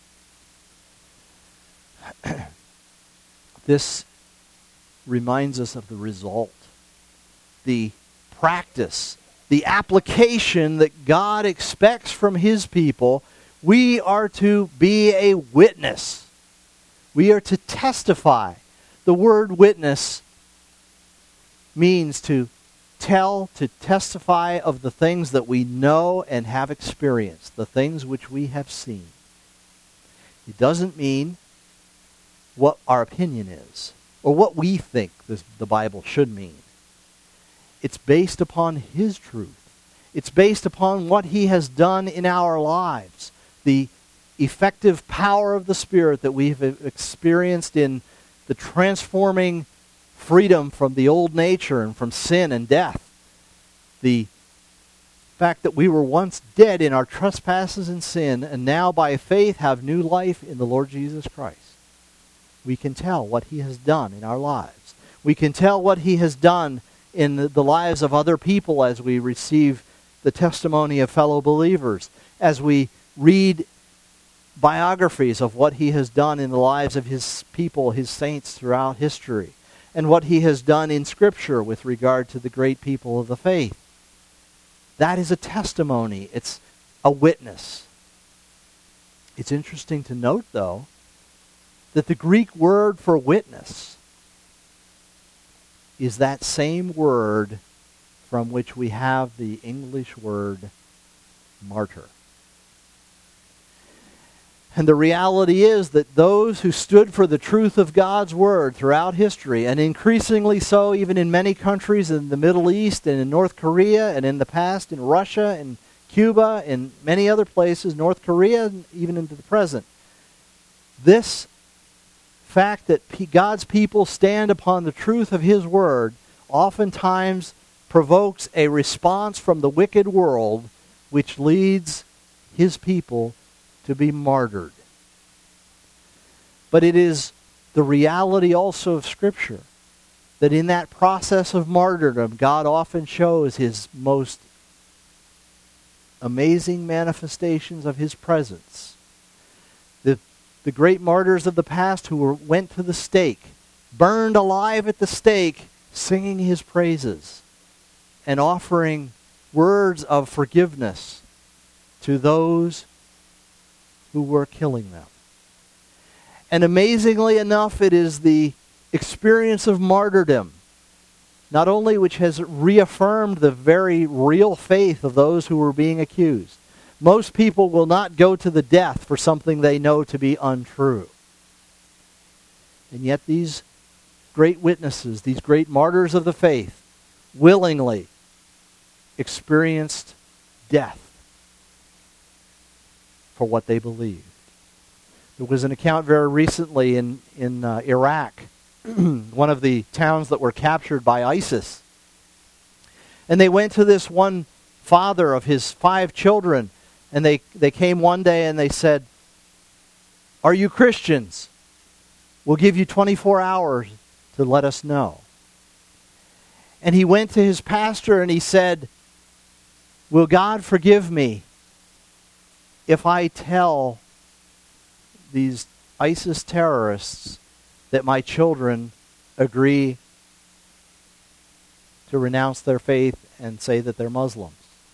This reminds us of the result, the practice, the application that God expects from his people. We are to be a witness. We are to testify. The word witness means to tell, to testify of the things that we know and have experienced, the things which we have seen. It doesn't mean what our opinion is or what we think the Bible should mean. It's based upon his truth. It's based upon what he has done in our lives, the effective power of the Spirit that we've experienced in the transforming freedom from the old nature and from sin and death. The fact that we were once dead in our trespasses and sin and now by faith have new life in the Lord Jesus Christ. we can tell what he has done in our lives. We can tell what he has done in the lives of other people as we receive the testimony of fellow believers, as we read biographies of what he has done in the lives of his people, his saints throughout history, and what he has done in Scripture with regard to the great people of the faith. That is a testimony. It's a witness. It's interesting to note, though, that the Greek word for witness is that same word from which we have the English word martyr. And the reality is that those who stood for the truth of God's word throughout history, and increasingly so even in many countries in the Middle East and in North Korea, and in the past in Russia and Cuba and many other places, North Korea, and even into the present, this fact that God's people stand upon the truth of his word oftentimes provokes a response from the wicked world, which leads his people to be martyred. But it is the reality also of Scripture that in that process of martyrdom, God often shows his most amazing manifestations of his presence. The great martyrs of the past who went to the stake, burned alive at the stake, singing his praises and offering words of forgiveness to those who were killing them. And amazingly enough, it is the experience of martyrdom, not only which has reaffirmed the very real faith of those who were being accused. Most people will not go to the death for something they know to be untrue. And yet these great witnesses, these great martyrs of the faith, willingly experienced death for what they believed. There was an account very recently in Iraq, one of the towns that were captured by ISIS. And they went to this one father of his 5 children, and they came one day and they said, "Are you Christians? We'll give you 24 hours to let us know." And he went to his pastor and he said, "Will God forgive me if I tell these ISIS terrorists that my children agree to renounce their faith and say that they're Muslims?"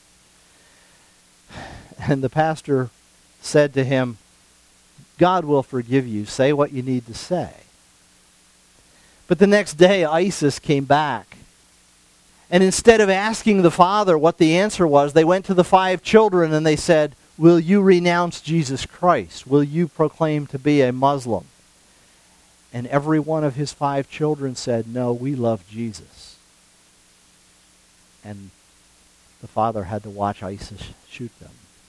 And the pastor said to him, "God will forgive you. Say what you need to say." But the next day, ISIS came back. And instead of asking the father what the answer was, they went to the 5 children and they said, "Will you renounce Jesus Christ? Will you proclaim to be a Muslim?" And every one of his 5 children said, "No, we love Jesus." And the father had to watch ISIS shoot them.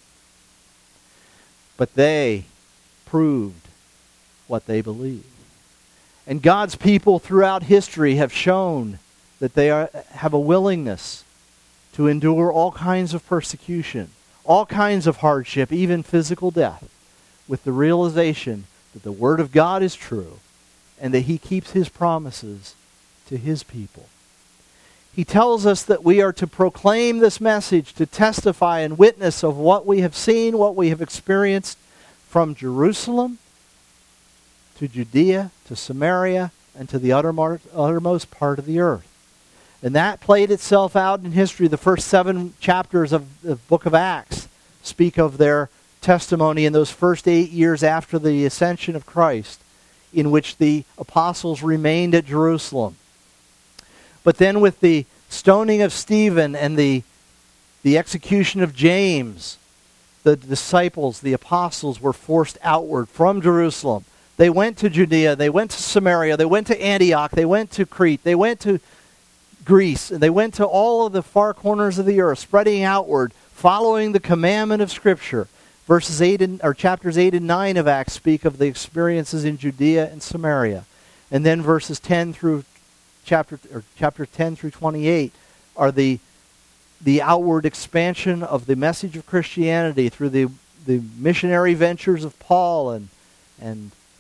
But they proved what they believed. And God's people throughout history have shown that they have a willingness to endure all kinds of persecution, all kinds of hardship, even physical death, with the realization that the Word of God is true and that He keeps His promises to His people. He tells us that we are to proclaim this message, to testify and witness of what we have seen, what we have experienced from Jerusalem to Judea to Samaria and to the uttermost part of the earth. And that played itself out in history. The first 7 chapters of the book of Acts speak of their testimony in those first 8 years after the ascension of Christ, in which the apostles remained at Jerusalem. But then with the stoning of Stephen and the execution of James, the disciples, the apostles, were forced outward from Jerusalem. They went to Judea, they went to Samaria, they went to Antioch, they went to Crete, they went to Greece, and they went to all of the far corners of the earth, spreading outward, following the commandment of Scripture. Chapters 8 and 9 of Acts speak of the experiences in Judea and Samaria. And then verses 10 through chapter 10 through 28 are the outward expansion of the message of Christianity through the missionary ventures of Paul and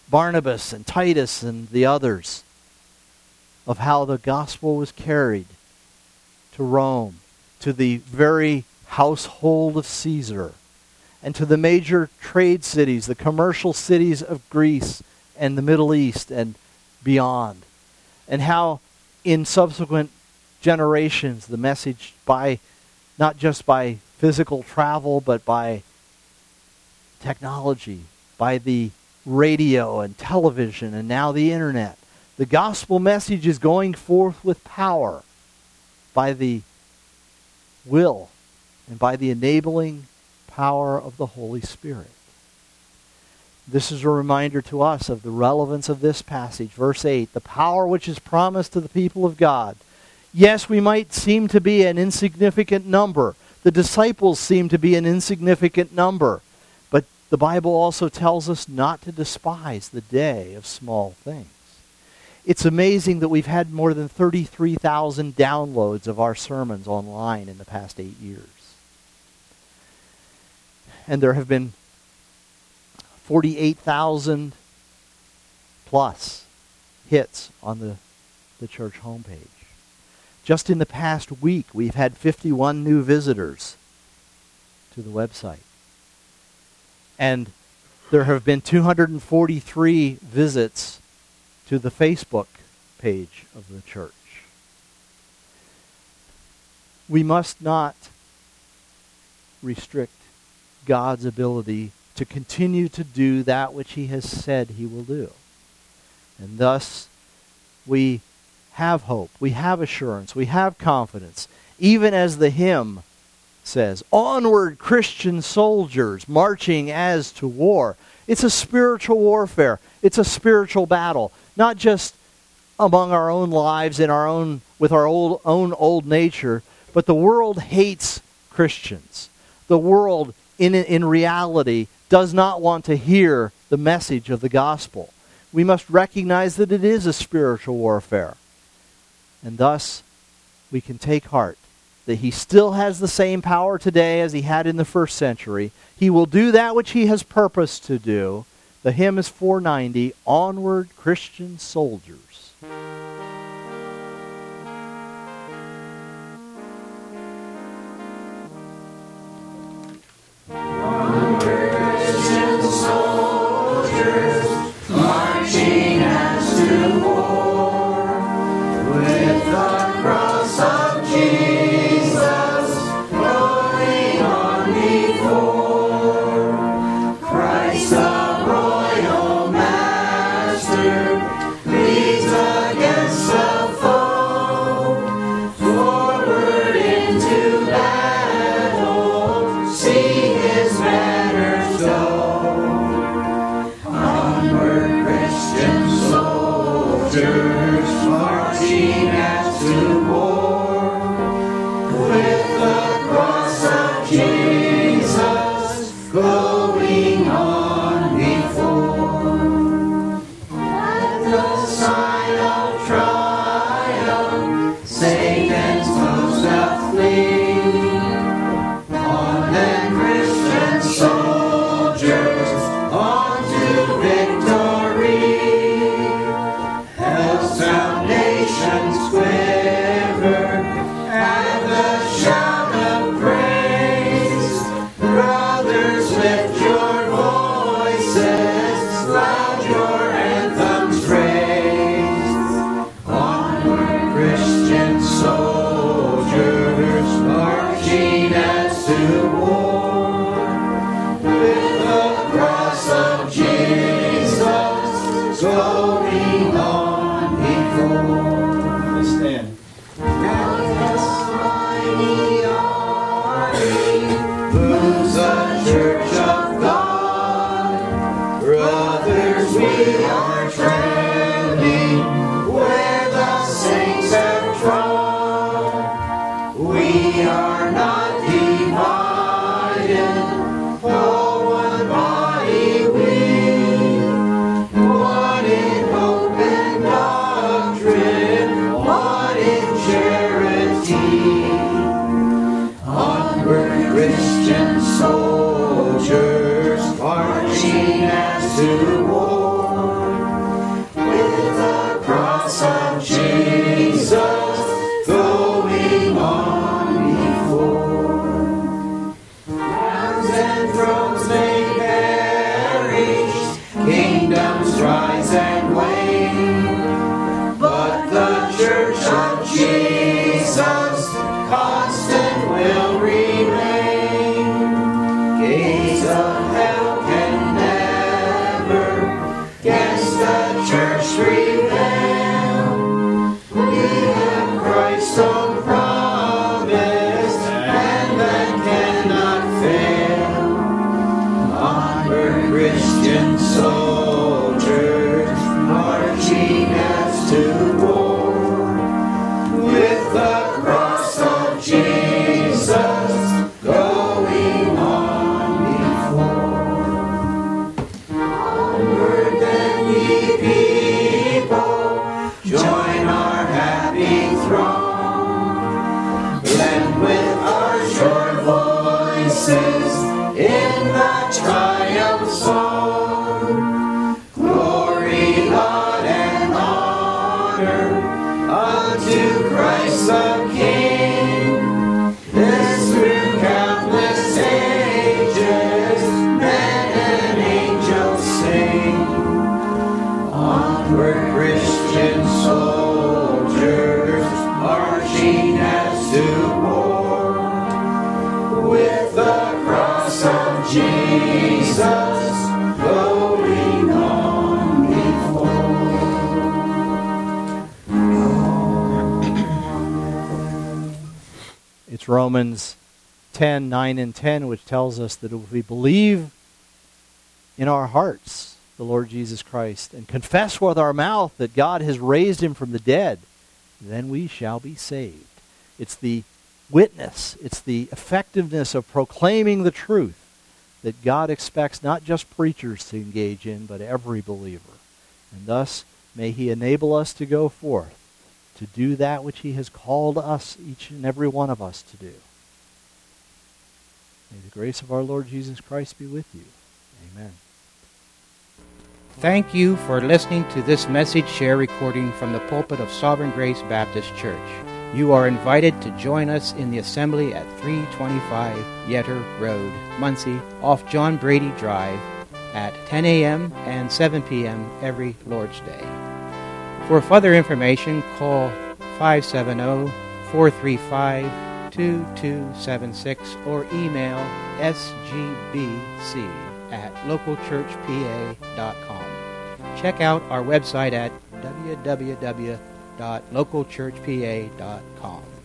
Barnabas and Titus and the others, of how the gospel was carried to Rome, to the very household of Caesar, and to the major trade cities, the commercial cities of Greece and the Middle East and beyond. And how in subsequent generations the message, by not just by physical travel, but by technology, by the radio and television and now the internet, the gospel message is going forth with power by the will and by the enabling power of the Holy Spirit. This is a reminder to us of the relevance of this passage. Verse 8, the power which is promised to the people of God. Yes, we might seem to be an insignificant number. The disciples seem to be an insignificant number. But the Bible also tells us not to despise the day of small things. It's amazing that we've had more than 33,000 downloads of our sermons online in the past 8 years. And there have been 48,000 plus hits on the church homepage. Just in the past week, we've had 51 new visitors to the website. And there have been 243 visits to the Facebook page of the church. We must not restrict God's ability to continue to do that which he has said he will do. And thus, we have hope, we have assurance, we have confidence, even as the hymn says, onward Christian soldiers marching as to war. It's a spiritual warfare. It's a spiritual battle, not just among our own lives in our own with our own old nature, but the world hates Christians. The world in reality does not want to hear the message of the gospel. We must recognize that it is a spiritual warfare. And thus, we can take heart that he still has the same power today as he had in the first century. He will do that which he has purposed to do. The hymn is 490, Onward Christian Soldiers. Christian soldiers marching as to war. rise and wane, but the church of Jesus constant will remain. Gates of hell can never against the church prevail. We have Christ's own promise, and that cannot fail. Onward, Christian soldiers, marching as to war, with the cross of Jesus going on before. Onward then, ye people, join our happy throng, blend with our sure voices in the triumph song. Glory, God, and honor unto Christ the King. This through countless ages, men and angels sing. Onward, Christian soldiers, marching as to war, with the cross of Jesus going on before. It's Romans 10, 9 and 10, which tells us that if we believe in our hearts the Lord Jesus Christ and confess with our mouth that God has raised him from the dead, then we shall be saved. It's the witness, it's the effectiveness of proclaiming the truth that God expects not just preachers to engage in, but every believer. And thus, may he enable us to go forth to do that which he has called us, each and every one of us, to do. May the grace of our Lord Jesus Christ be with you. Amen. Thank you for listening to this message share recording from the pulpit of Sovereign Grace Baptist Church. You are invited to join us in the assembly at 325 Yetter Road, Muncie, off John Brady Drive, at 10 a.m. and 7 p.m. every Lord's Day. For further information, call 570-435-2276 or email sgbc@localchurchpa.com. Check out our website at www.localchurchpa.com.